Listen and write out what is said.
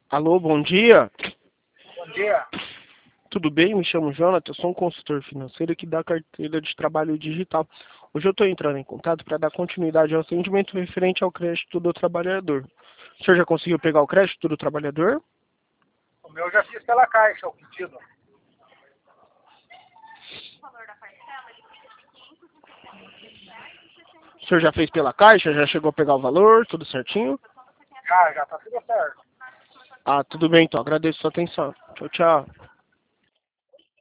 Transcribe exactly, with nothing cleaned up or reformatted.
Alô, bom dia. Bom dia. Tudo bem? Me chamo Jonathan, sou um consultor financeiro aqui da carteira de trabalho digital. Hoje eu estou entrando em contato para dar continuidade ao atendimento referente ao crédito do trabalhador. O senhor já conseguiu pegar o crédito do trabalhador? O meu eu já fiz pela Caixa, o pedido. O senhor já fez pela Caixa? Já chegou a pegar o valor? Tudo certinho? Já, já tá tudo certo. Ah, tudo bem então. Agradeço a sua atenção. Tchau, tchau.